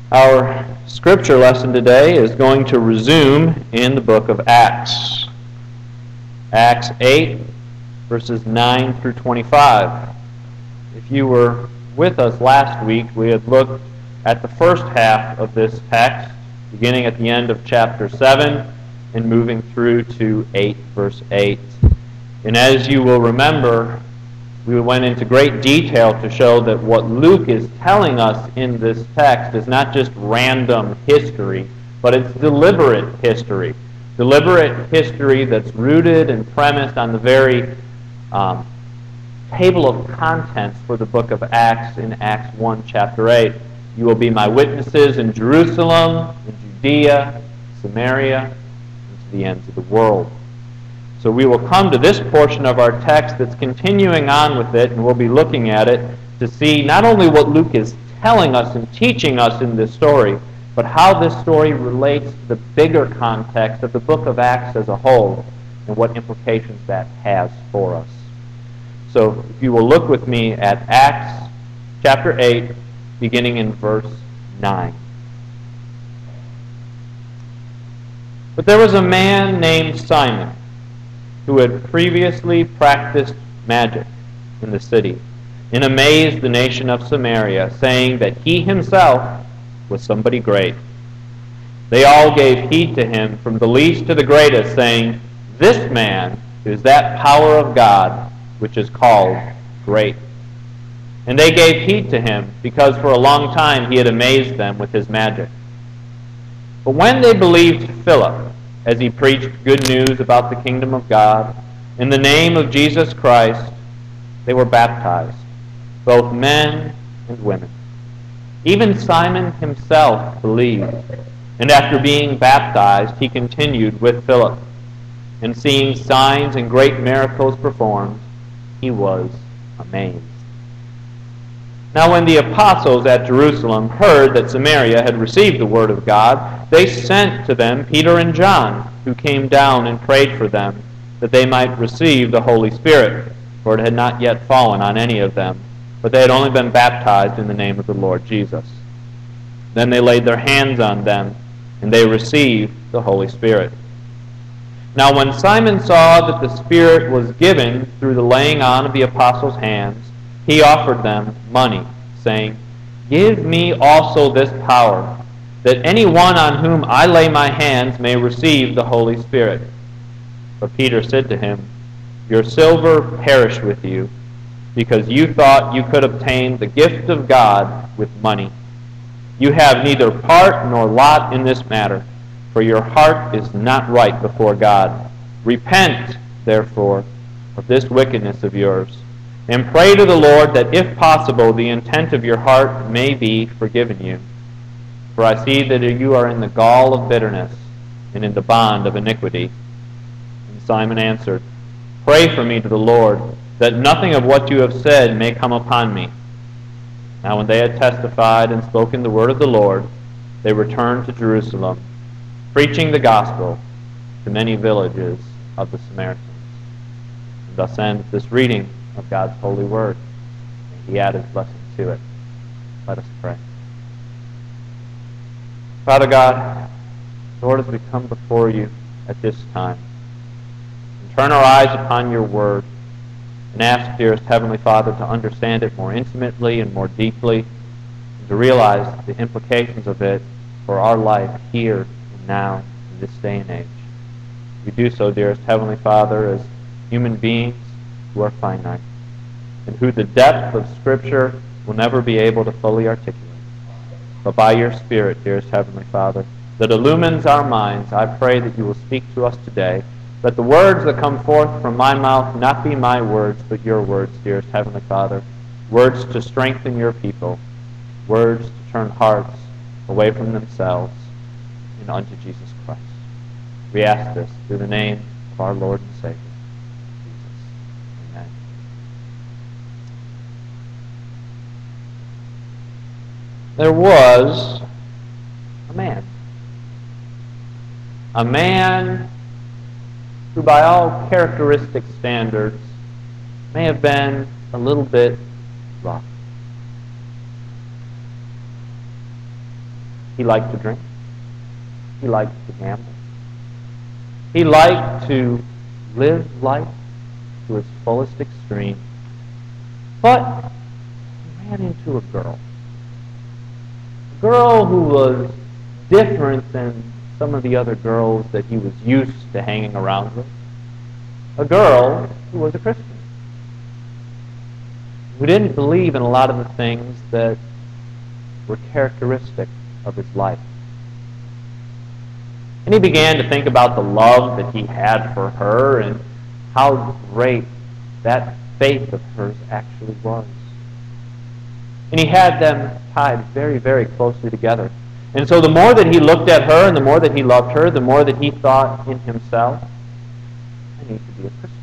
Our scripture lesson today is going to resume in the book of Acts. Acts 8, verses 9 through 25. If you were with us last week, we had looked at the first half of this text, beginning at the end of chapter 7 and moving through to 8, verse 8. And as you will remember, we went into great detail to show that what Luke is telling us in this text is not just random history, but it's deliberate history. Deliberate history that's rooted and premised on the very table of contents for the book of Acts in Acts 1, chapter 8. You will be my witnesses in Jerusalem, in Judea, Samaria, and to the ends of the world. So we will come to this portion of our text that's continuing on with it, and we'll be looking at it to see not only what Luke is telling us and teaching us in this story, but how this story relates to the bigger context of the book of Acts as a whole and what implications that has for us. So if you will look with me at Acts chapter 8, beginning in verse 9. But there was a man named Simon, who had previously practiced magic in the city, and amazed the nation of Samaria, saying that he himself was somebody great. They all gave heed to him, from the least to the greatest, saying, "This man is that power of God which is called great." And they gave heed to him, because for a long time he had amazed them with his magic. But when they believed Philip, as he preached good news about the kingdom of God, in the name of Jesus Christ, they were baptized, both men and women. Even Simon himself believed, and after being baptized, he continued with Philip. And seeing signs and great miracles performed, he was amazed. Now when the apostles at Jerusalem heard that Samaria had received the word of God, they sent to them Peter and John, who came down and prayed for them, that they might receive the Holy Spirit, for it had not yet fallen on any of them, but they had only been baptized in the name of the Lord Jesus. Then they laid their hands on them, and they received the Holy Spirit. Now when Simon saw that the Spirit was given through the laying on of the apostles' hands, he offered them money, saying, "Give me also this power, that any one on whom I lay my hands may receive the Holy Spirit." But Peter said to him, "Your silver perish with you, because you thought you could obtain the gift of God with money. You have neither part nor lot in this matter, for your heart is not right before God. Repent, therefore, of this wickedness of yours, and pray to the Lord that, if possible, the intent of your heart may be forgiven you. For I see that you are in the gall of bitterness and in the bond of iniquity." And Simon answered, "Pray for me to the Lord, that nothing of what you have said may come upon me." Now when they had testified and spoken the word of the Lord, they returned to Jerusalem, preaching the gospel to many villages of the Samaritans. And thus ends this reading of God's holy word. May He add His blessing to it. Let us pray. Father God, Lord, as we come before you at this time, and turn our eyes upon your word, and ask, dearest Heavenly Father, to understand it more intimately and more deeply, and to realize the implications of it for our life here and now in this day and age. We do so, dearest Heavenly Father, as human beings who are finite, and who the depth of Scripture will never be able to fully articulate. But by your Spirit, dearest Heavenly Father, that illumines our minds, I pray that you will speak to us today. Let the words that come forth from my mouth not be my words, but your words, dearest Heavenly Father. Words to strengthen your people. Words to turn hearts away from themselves and unto Jesus Christ. We ask this through the name of our Lord and Savior, Jesus. Amen. There was a man. A man who by all characteristic standards may have been a little bit rough. He liked to drink. He liked to gamble. He liked to live life to its fullest extreme. But he ran into a girl. A girl who was different than some of the other girls that he was used to hanging around with. A girl who was a Christian, who didn't believe in a lot of the things that were characteristic of his life. And he began to think about the love that he had for her and how great that faith of hers actually was. And he had them tied very, very closely together. And so the more that he looked at her and the more that he loved her, the more that he thought in himself, I need to be a Christian.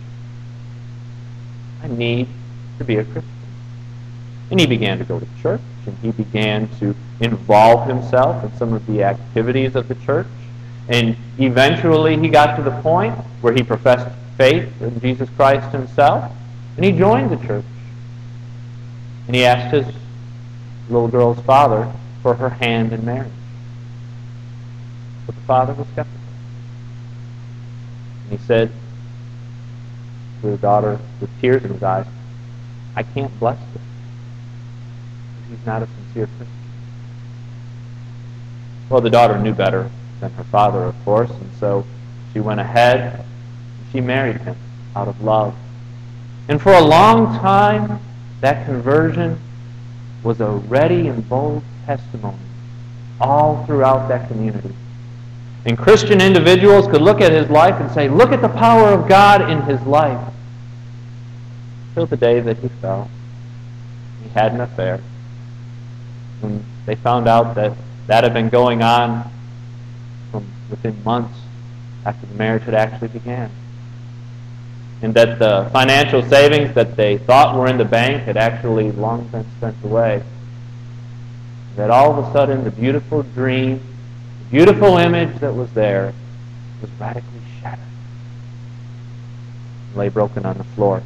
I need to be a Christian. And he began to go to church, and he began to involve himself in some of the activities of the church. And eventually he got to the point where he professed faith in Jesus Christ himself, and he joined the church. And he asked his little girl's father for her hand in marriage. But the father was skeptical. And he said to the daughter with tears in his eyes, I can't bless this. He's not a sincere Christian. Well, the daughter knew better than her father, of course, and so she went ahead and she married him out of love. And for a long time, that conversion was a ready and bold testimony all throughout that community. And Christian individuals could look at his life and say, look at the power of God in his life. Till the day that he fell. He had an affair. And they found out that that had been going on from within months after the marriage had actually began. And that the financial savings that they thought were in the bank had actually long been spent away. That all of a sudden the beautiful dream, the beautiful image that was there was radically shattered. And lay broken on the floor.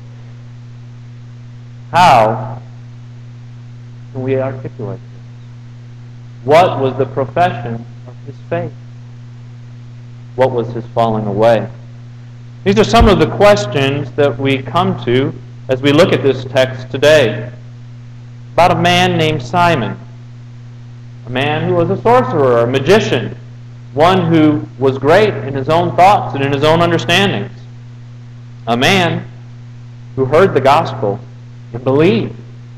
How can we articulate this? What was the profession of his faith? What was his falling away? These are some of the questions that we come to as we look at this text today. About a man named Simon. A man who was a sorcerer, a magician. One who was great in his own thoughts and in his own understandings. A man who heard the gospel and believed.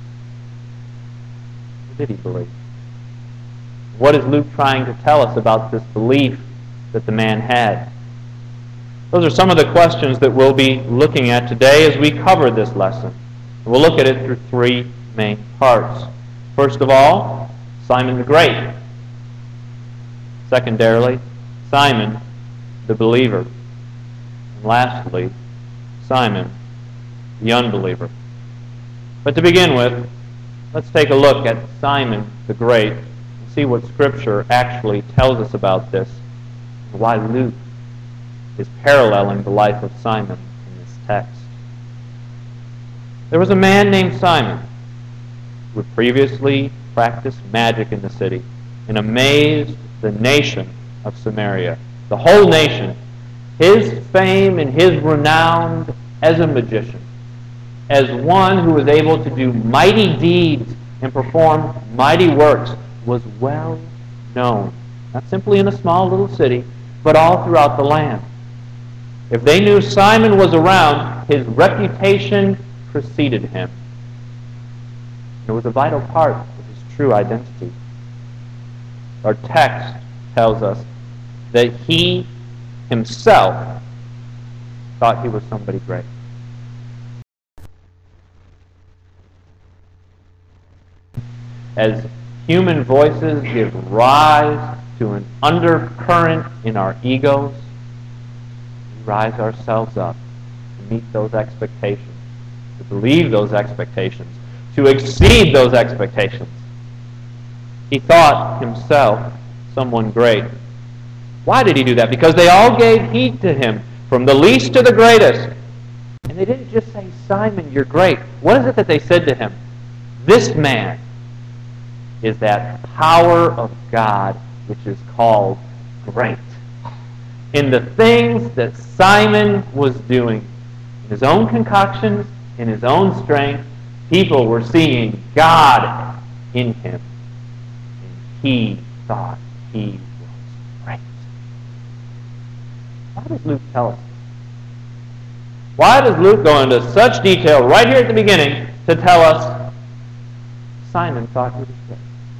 Or did he believe? What is Luke trying to tell us about this belief that the man had? Those are some of the questions that we'll be looking at today as we cover this lesson. We'll look at it through three main parts. First of all, Simon the Great. Secondarily, Simon the believer. And lastly, Simon the unbeliever. But to begin with, let's take a look at Simon the Great and see what Scripture actually tells us about this and why Luke is paralleling the life of Simon in this text. There was a man named Simon who had previously practiced magic in the city and amazed the nation of Samaria, the whole nation. His fame and his renown as a magician, as one who was able to do mighty deeds and perform mighty works, was well known, not simply in a small little city, but all throughout the land. If they knew Simon was around, his reputation preceded him. It was a vital part of his true identity. Our text tells us that he himself thought he was somebody great. As human voices give rise to an undercurrent in our egos, we rise ourselves up to meet those expectations, to believe those expectations, to exceed those expectations. He thought himself someone great. Why did he do that? Because they all gave heed to him, from the least to the greatest. And they didn't just say, Simon, you're great. What is it that they said to him? This man is that power of God which is called great. In the things that Simon was doing, in his own concoctions, in his own strength, people were seeing God in him. And he thought he was great. Why does Luke tell us this? Why does Luke go into such detail right here at the beginning to tell us Simon thought he was great?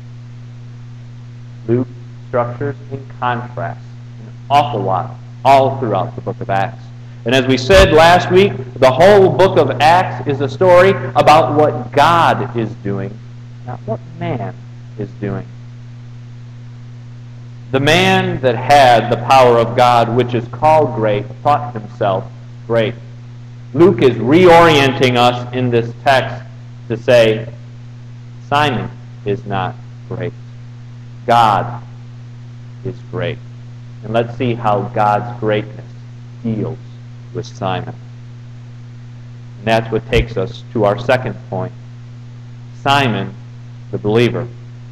Luke structures in contrast an awful lot all throughout the book of Acts. And as we said last week, the whole book of Acts is a story about what God is doing, not what man is doing. The man that had the power of God, which is called great, thought himself great. Luke is reorienting us in this text to say, Simon is not great. God is great. And let's see how God's greatness deals with Simon. And that's what takes us to our second point. Simon, the believer.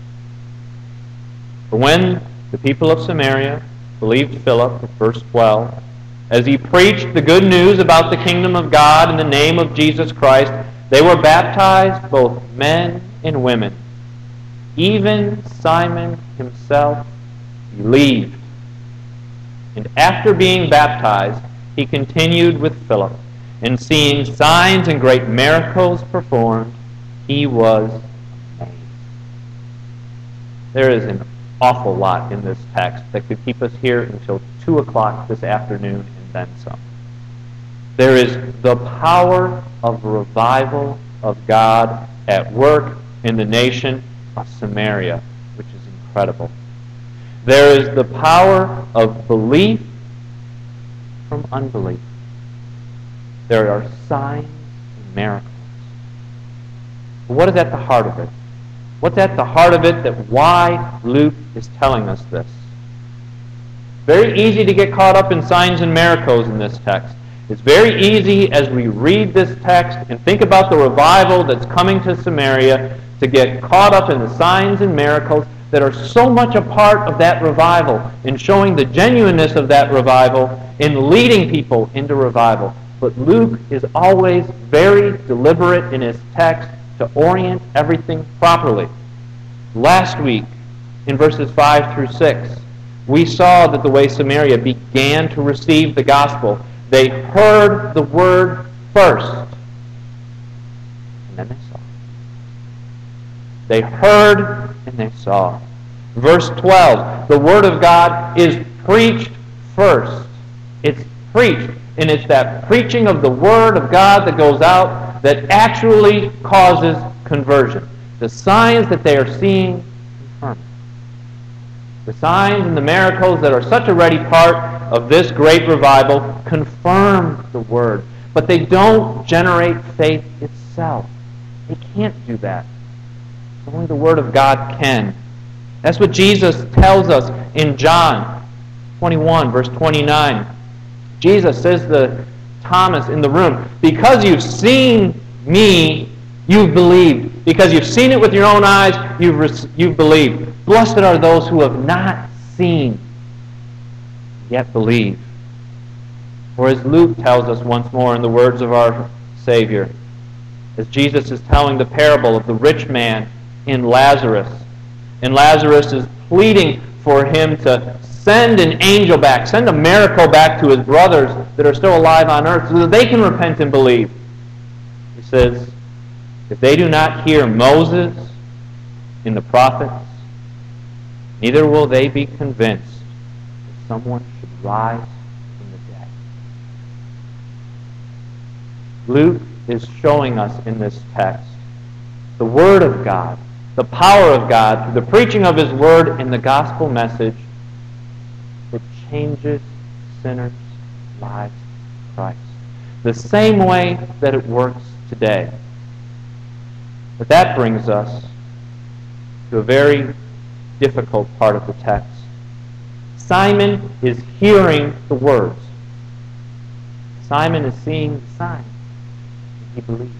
For when the people of Samaria believed Philip, verse 12, as he preached the good news about the kingdom of God in the name of Jesus Christ, they were baptized, both men and women. Even Simon himself believed. And after being baptized, he continued with Philip, and seeing signs and great miracles performed, he was amazed. There is an awful lot in this text that could keep us here until 2 o'clock this afternoon and then some. There is the power of revival of God at work in the nation of Samaria, which is incredible. There is the power of belief from unbelief. There are signs and miracles. But what is at the heart of it? What's at the heart of it that why Luke is telling us this? Very easy to get caught up in signs and miracles in this text. It's very easy as we read this text and think about the revival that's coming to Samaria to get caught up in the signs and miracles that are so much a part of that revival in showing the genuineness of that revival in leading people into revival. But Luke is always very deliberate in his text to orient everything properly. Last week, in verses 5 through 6, we saw that the way Samaria began to receive the gospel, they heard the word first, and then they saw. They heard and they saw. Verse 12, the word of God is preached first. It's preached, and it's that preaching of the word of God that goes out that actually causes conversion. The signs that they are seeing confirm it. The signs and the miracles that are such a ready part of this great revival confirm the word. But they don't generate faith itself. They can't do that. Only the word of God can. That's what Jesus tells us in John 21, verse 29. Jesus says to Thomas in the room, because you've seen me, you've believed. Because you've seen it with your own eyes, you've believed. Blessed are those who have not seen, yet believe. Or as Luke tells us once more in the words of our Savior, as Jesus is telling the parable of the rich man in Lazarus, and Lazarus is pleading for him to send an angel back, send a miracle back to his brothers that are still alive on earth so that they can repent and believe. He says, if they do not hear Moses and the prophets, neither will they be convinced that someone should rise from the dead. Luke is showing us in this text the Word of God, the power of God, through the preaching of His Word and the gospel message that changes sinners' lives in Christ. The same way that it works today. But that brings us to a very difficult part of the text. Simon is hearing the words. Simon is seeing the signs. He believes.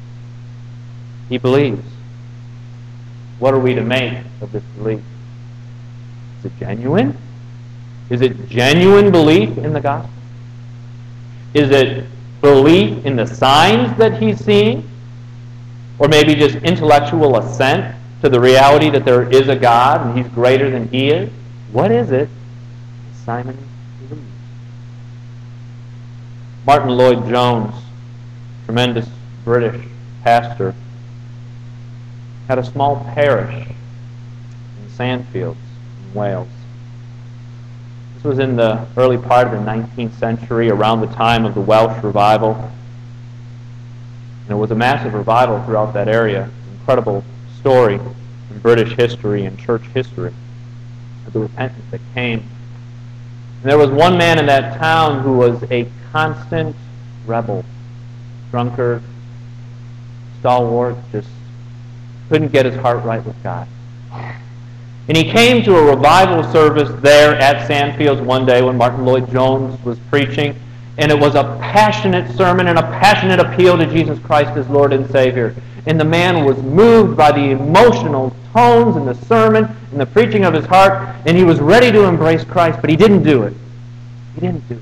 He believes. What are we to make of this belief? Is it genuine? Is it genuine belief in the gospel? Is it belief in the signs that he's seeing? Or maybe just intellectual assent to the reality that there is a God and he's greater than he is? What is it Simon believes? Martin Lloyd-Jones, tremendous British pastor, had a small parish in Sandfields in Wales. This was in the early part of the 19th century, around the time of the Welsh revival. And it was a massive revival throughout that area. It's an incredible story in British history and church history of the repentance that came. And there was one man in that town who was a constant rebel, drunkard, stalwart, just couldn't get his heart right with God. And he came to a revival service there at Sandfields one day when Martin Lloyd-Jones was preaching, and it was a passionate sermon and a passionate appeal to Jesus Christ as Lord and Savior. And the man was moved by the emotional tones in the sermon and the preaching of his heart, and he was ready to embrace Christ, but he didn't do it. He didn't do it.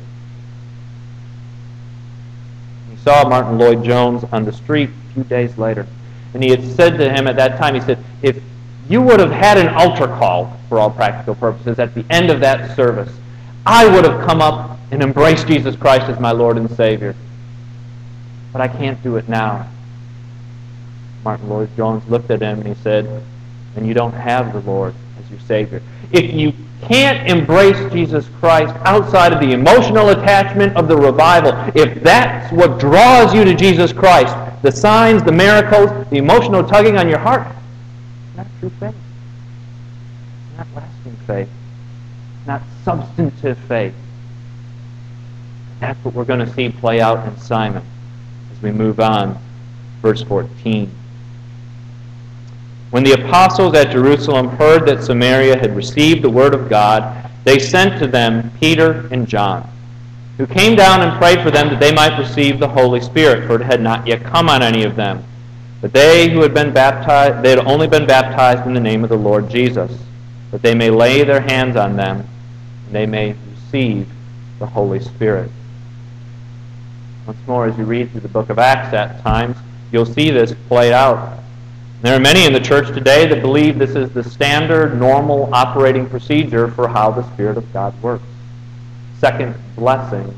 He saw Martin Lloyd-Jones on the street a few days later, and he had said to him at that time, he said, if you would have had an altar call, for all practical purposes, at the end of that service, I would have come up and embraced Jesus Christ as my Lord and Savior. But I can't do it now. Martin Lloyd-Jones looked at him and he said, then you don't have the Lord as your Savior. If you can't embrace Jesus Christ outside of the emotional attachment of the revival, if that's what draws you to Jesus Christ, the signs, the miracles, the emotional tugging on your heart, it's not true faith. It's not lasting faith. It's not substantive faith. That's what we're going to see play out in Simon as we move on. Verse 14. When the apostles at Jerusalem heard that Samaria had received the word of God, they sent to them Peter and John, who came down and prayed for them that they might receive the Holy Spirit, for it had not yet come on any of them. But they who had been baptized, they had only been baptized in the name of the Lord Jesus, that they may lay their hands on them, and they may receive the Holy Spirit. Once more, as you read through the book of Acts at times, you'll see this played out. There are many in the church today that believe this is the standard, normal operating procedure for how the Spirit of God works. Second blessing,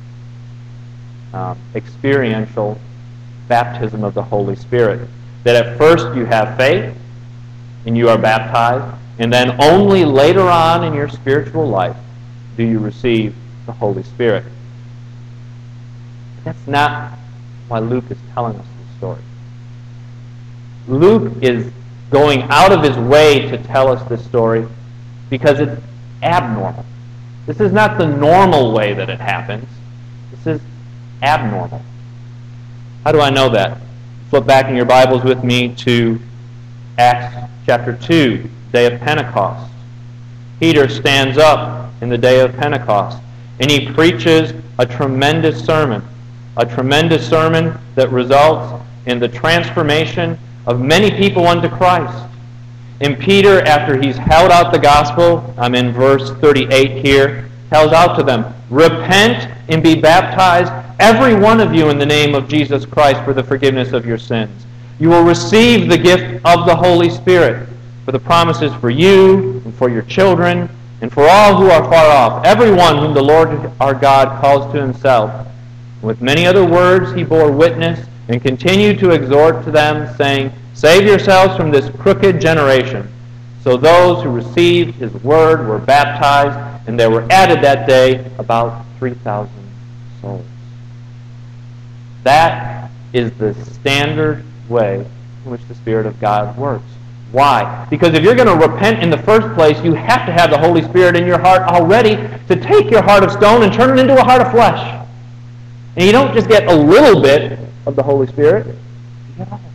experiential baptism of the Holy Spirit. That at first you have faith and you are baptized, and then only later on in your spiritual life do you receive the Holy Spirit. That's not why Luke is telling us this story. Luke is going out of his way to tell us this story because it's abnormal. This is not the normal way that it happens. This is abnormal. How do I know that? Flip back in your Bibles with me to Acts chapter 2, day of Pentecost. Peter stands up in the day of Pentecost, and he preaches a tremendous sermon that results in the transformation of many people unto Christ. And Peter, after he's held out the gospel, I'm in verse 38 here, tells out to them, repent and be baptized, every one of you, in the name of Jesus Christ for the forgiveness of your sins. You will receive the gift of the Holy Spirit, for the promises for you and for your children and for all who are far off, everyone whom the Lord our God calls to himself. With many other words he bore witness and continued to exhort to them, saying, save yourselves from this crooked generation. So those who received his word were baptized, and there were added that day about 3,000 souls. That is the standard way in which the Spirit of God works. Why? Because if you're going to repent in the first place, you have to have the Holy Spirit in your heart already to take your heart of stone and turn it into a heart of flesh. And you don't just get a little bit of the Holy Spirit, you get all of it.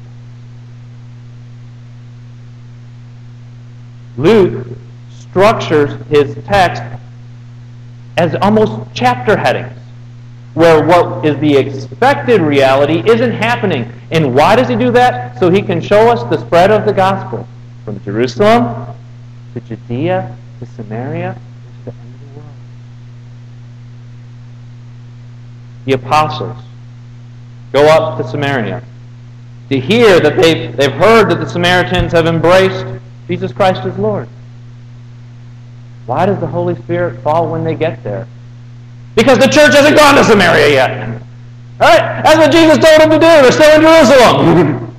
Luke structures his text as almost chapter headings, where what is the expected reality isn't happening. And why does he do that? So he can show us the spread of the gospel from Jerusalem to Judea to Samaria is the end of the world. The apostles go up to Samaria to hear that they've heard that the Samaritans have embraced Jesus Christ as Lord. Why does the Holy Spirit fall when they get there? Because the church hasn't gone to Samaria yet. All right? That's what Jesus told them to do. They're still in Jerusalem.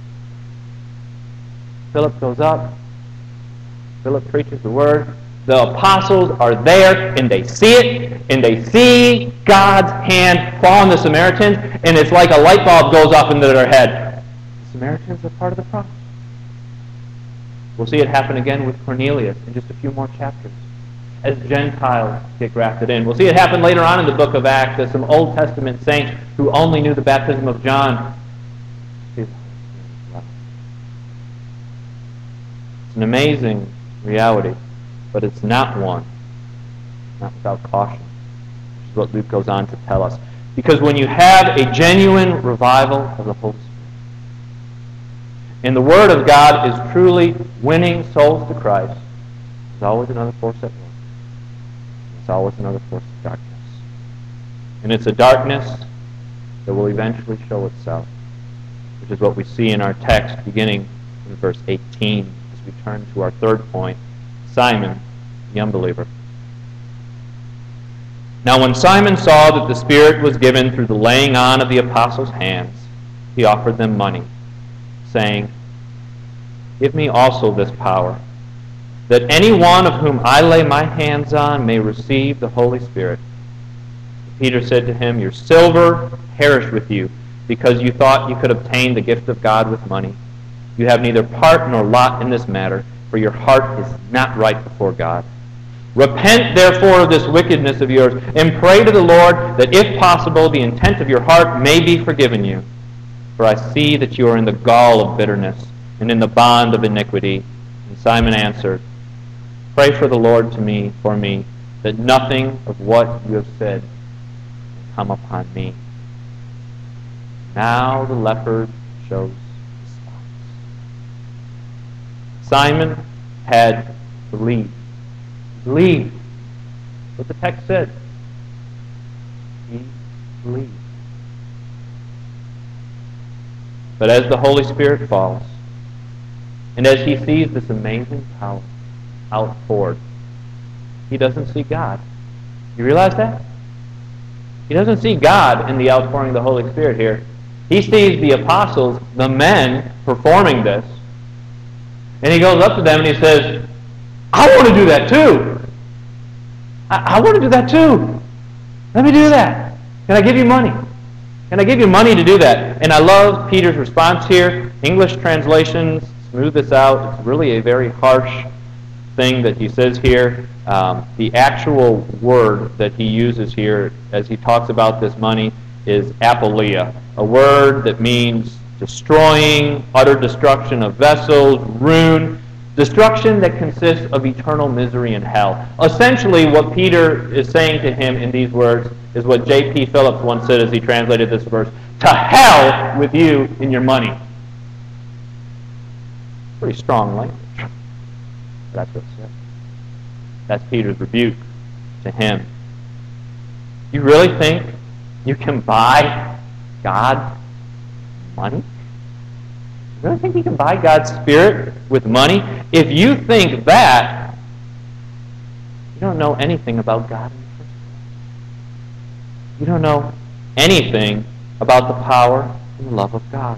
Philip goes up. Philip preaches the word. The apostles are there, and they see it, and they see God's hand fall on the Samaritans, and it's like a light bulb goes off into their head. The Samaritans are part of the promise. We'll see it happen again with Cornelius in just a few more chapters, as Gentiles get grafted in. We'll see it happen later on in the book of Acts as some Old Testament saints who only knew the baptism of John. It's an amazing reality, but it's not one, not without caution, which is what Luke goes on to tell us. Because when you have a genuine revival of the Holy Spirit, and the Word of God is truly winning souls to Christ, there's always another force at work. There's always another force of darkness. And it's a darkness that will eventually show itself, which is what we see in our text beginning in verse 18 as we turn to our third point, Simon, the unbeliever. Now when Simon saw that the Spirit was given through the laying on of the apostles' hands, he offered them money, saying, "Give me also this power, that any one of whom I lay my hands on may receive the Holy Spirit." Peter said to him, "Your silver perish with you, because you thought you could obtain the gift of God with money. You have neither part nor lot in this matter, for your heart is not right before God. Repent therefore of this wickedness of yours, and pray to the Lord that if possible the intent of your heart may be forgiven you. For I see that you are in the gall of bitterness, and in the bond of iniquity." And Simon answered, "Pray for the Lord for me, that nothing of what you have said come upon me." Now the leper shows response. Simon had believed. Believed what the text said. He believed. But as the Holy Spirit falls, and as he sees this amazing power outpoured, he doesn't see God. You realize that? He doesn't see God in the outpouring of the Holy Spirit here. He sees the apostles, the men, performing this. And he goes up to them and he says, "I want to do that too. I want to do that too. Let me do that. Can I give you money? Can I give you money to do that?" And I love Peter's response here. English translations smooth this out. It's really a very harsh thing that he says here. The actual word that he uses here as he talks about this money is apoleia, a word that means destroying, utter destruction of vessels, ruin, destruction that consists of eternal misery in hell. Essentially, what Peter is saying to him in these words is what J.P. Phillips once said as he translated this verse: "To hell with you and your money." Pretty strong language. That's what it says. That's Peter's rebuke to him. You really think you can buy God money? You really think you can buy God's Spirit with money? If you think that, you don't know anything about God in the first place. You don't know anything about the power and the love of God.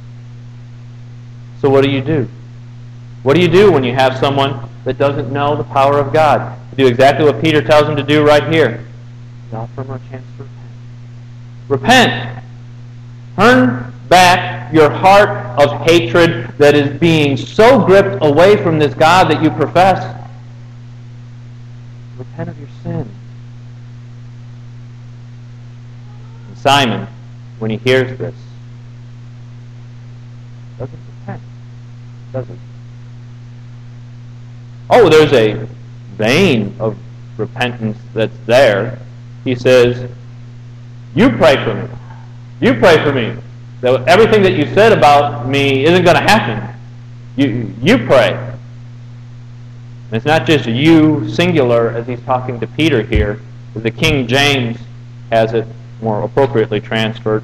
So what do you do? What do you do when you have someone that doesn't know the power of God? You do exactly what Peter tells him to do right here. You offer him a chance to repent. Repent. Turn back your heart of hatred that is being so gripped away from this God that you profess. Repent of your sin. And Simon, when he hears this, doesn't repent, does he? Oh, there's a vein of repentance that's there. He says, "You pray for me. You pray for me. That everything that you said about me isn't going to happen. You pray." And it's not just you, singular, as he's talking to Peter here. The King James has it more appropriately translated,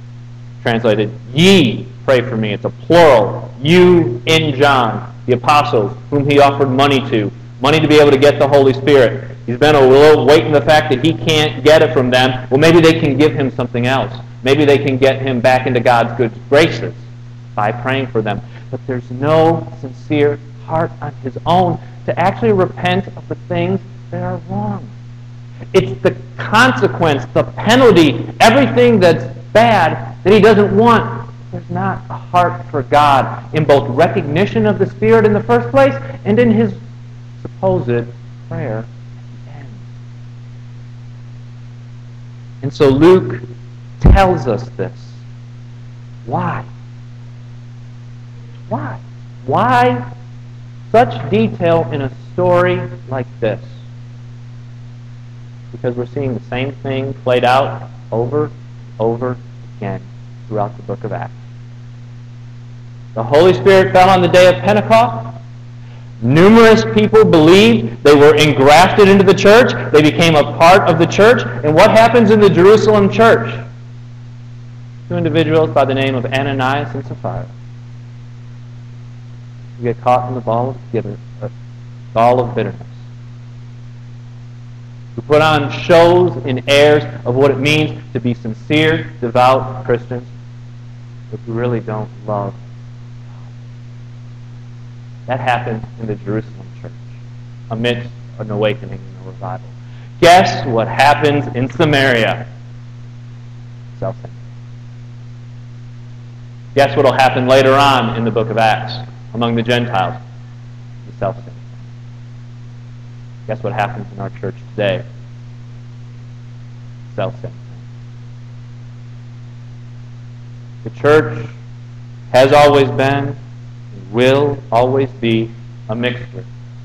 ye pray for me. It's a plural. You in John, the apostles, whom he offered money to be able to get the Holy Spirit. He's been a little waiting the fact that he can't get it from them. Well, maybe they can give him something else. Maybe they can get him back into God's good graces by praying for them. But there's no sincere heart on his own to actually repent of the things that are wrong. It's the consequence, the penalty, everything that's bad that he doesn't want. There's not a heart for God in both recognition of the Spirit in the first place and in his supposed prayer at the end. And so Luke tells us this. Why? Why? Why such detail in a story like this? Because we're seeing the same thing played out over and over again throughout the book of Acts. The Holy Spirit fell on the day of Pentecost. Numerous people believed. They were engrafted into the church. They became a part of the church. And what happens in the Jerusalem church? Two individuals by the name of Ananias and Sapphira. You get caught in the gall of bitterness. Who put on shows and airs of what it means to be sincere, devout Christians, but who really don't love God. That happened in the Jerusalem church, amidst an awakening and a revival. Guess what happens in Samaria? Self-centered. Guess what will happen later on in the book of Acts among the Gentiles? The self-centered. Guess what happens in our church today? Self-centered. The church has always been and will always be a mixture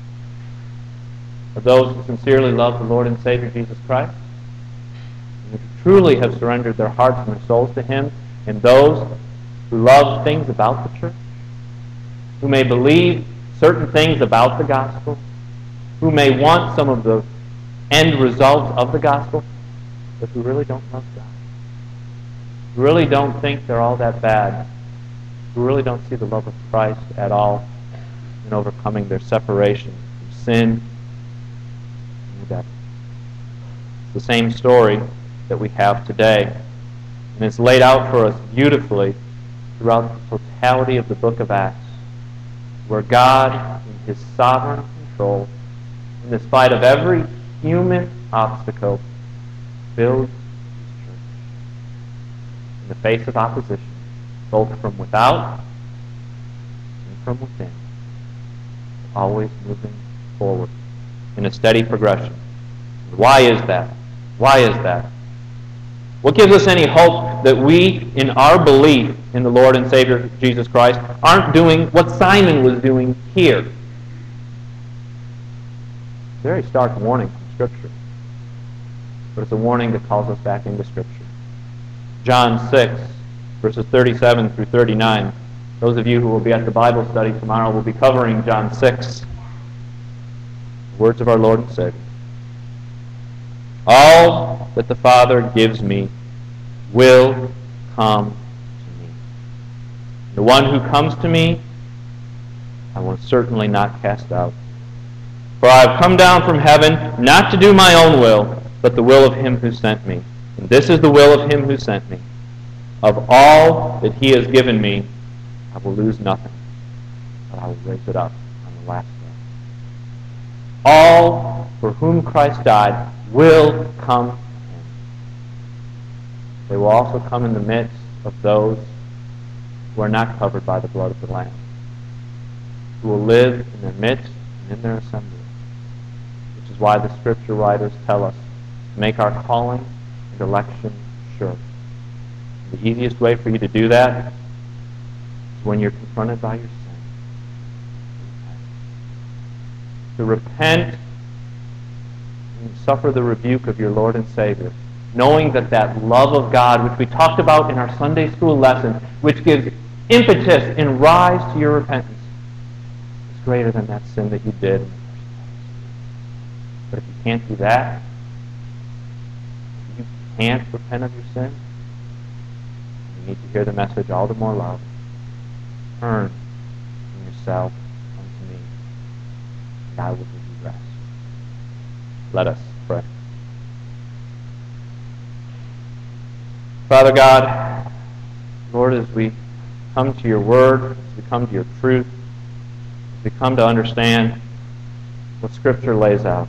of those who sincerely love the Lord and Savior Jesus Christ, and who truly have surrendered their hearts and their souls to Him, and those who love things about the church, who may believe certain things about the gospel, who may want some of the end results of the gospel, but who really don't love God, who really don't think they're all that bad, who really don't see the love of Christ at all in overcoming their separation from sin and the devil. It's the same story that we have today, and it's laid out for us beautifully throughout the totality of the book of Acts, where God, in His sovereign control, in spite of every human obstacle, builds His church in the face of opposition, both from without and from within, always moving forward in a steady progression. Why is that? Why is that? What gives us any hope that we, in our belief in the Lord and Savior Jesus Christ, aren't doing what Simon was doing here? Very stark warning from Scripture. But it's a warning that calls us back into Scripture. John 6, verses 37 through 39. Those of you who will be at the Bible study tomorrow will be covering John 6. The words of our Lord and Savior. All that the Father gives me will come to me. The one who comes to me, I will certainly not cast out. For I have come down from heaven not to do my own will, but the will of Him who sent me. And this is the will of Him who sent me. Of all that He has given me, I will lose nothing, but I will raise it up on the last day. All for whom Christ died will come to Him. They will also come in the midst of those who are not covered by the blood of the Lamb, who will live in their midst and in their assembly. Which is why the Scripture writers tell us to make our calling and election sure. The easiest way for you to do that is when you're confronted by your sin. To repent and suffer the rebuke of your Lord and Savior, knowing that that love of God, which we talked about in our Sunday school lesson, which gives impetus and rise to your repentance, is greater than that sin that you did in the first place. can't do that, if you can't repent of your sin, you need to hear the message all the more loud. Turn from yourself unto me, and I will give you rest. Let us pray. Father God, Lord, as we come to your word, as we come to your truth, as we come to understand what Scripture lays out,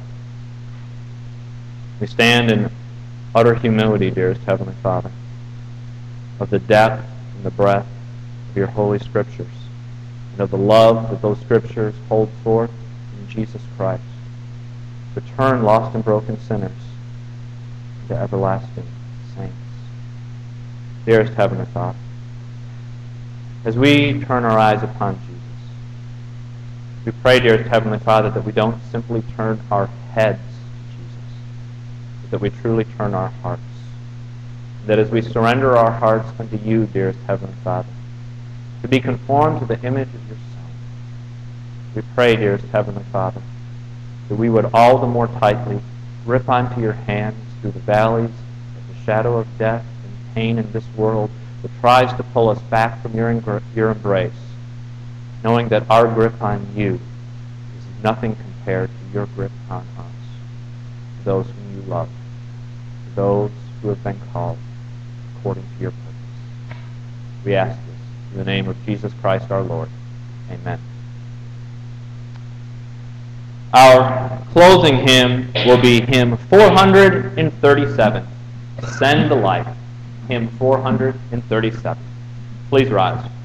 we stand in utter humility, dearest Heavenly Father, of the depth and the breadth of your holy Scriptures, and of the love that those Scriptures hold forth in Jesus Christ, to turn lost and broken sinners into everlasting saints. Dearest Heavenly Father, as we turn our eyes upon Jesus, we pray, dearest Heavenly Father, that we don't simply turn our heads to Jesus, but that we truly turn our hearts. That as we surrender our hearts unto you, dearest Heavenly Father, to be conformed to the image of your Son, we pray, dearest Heavenly Father, that we would all the more tightly grip onto your hands through the valleys of the shadow of death and pain in this world that tries to pull us back from your embrace, knowing that our grip on you is nothing compared to your grip on us, to those whom you love, to those who have been called according to your purpose. We ask this in the name of Jesus Christ our Lord. Amen. Our closing hymn will be hymn 437, Send the Light. Hymn 437. Please rise.